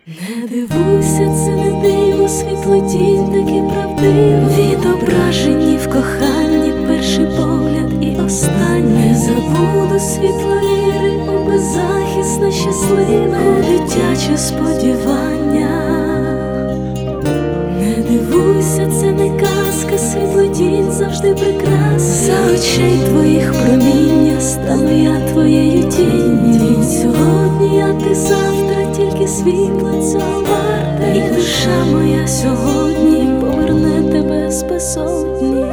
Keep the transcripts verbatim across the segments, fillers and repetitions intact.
Не дивуйся, це не диво, світло тінь таки правдиво, відображені в коханні перший погляд і останній. Не забуду світло віри, о беззахисна, щаслива, у дитяче сподівання. Не дивуйся, це не казка, світло тінь завжди прекрасна. За очей твоїх проміння стану я твоєю тінню. Сьогодні я, ти завтра, тільки світло цього варта. І душа моя сьогодні поверне тебе з безодні.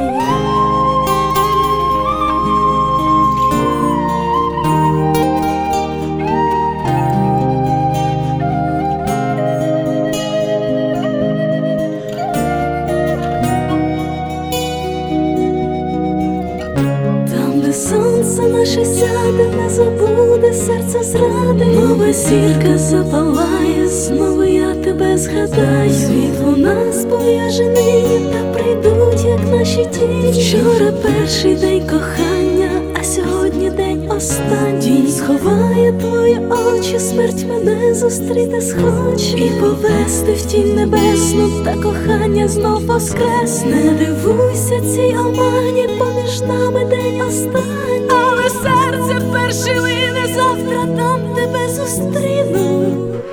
Сонце наше сяде, не забуде серце зради. Нова зірка запалає, знову я тебе згадаю. Світло нас пов'яже нині, та прийдуть, як наші тіні. Вчора перший день кохання, а сьогодні день останній. Сховає твої очі, смерть мене зустріти схоче і повести в тінь небесну, та кохання знов воскресне. Не дивуйся цій омані, поміж нами день останній. Але серце перший лине, завтра там тебе зустріну.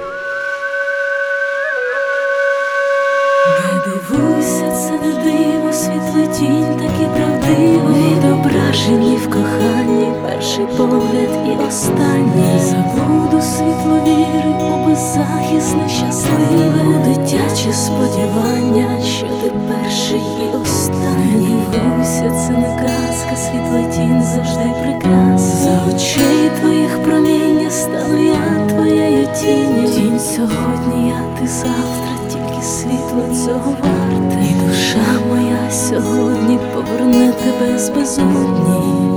Не дивуйся, це не диво, світло тінь таки правдиво, відображені в коханні перший погляд і останній. Забуду світло віри, о беззахисне, щасливе, у дитяче сподівання, що ти перший і останній. Не дивуйся, це не казка, світла тінь завжди прекрасна. За очей твоїх проміння стану я твоєю тінню. Тінь сьогодні я, ти завтра, тільки світло цього варте. І душа моя сьогодні поверне тебе з безодні.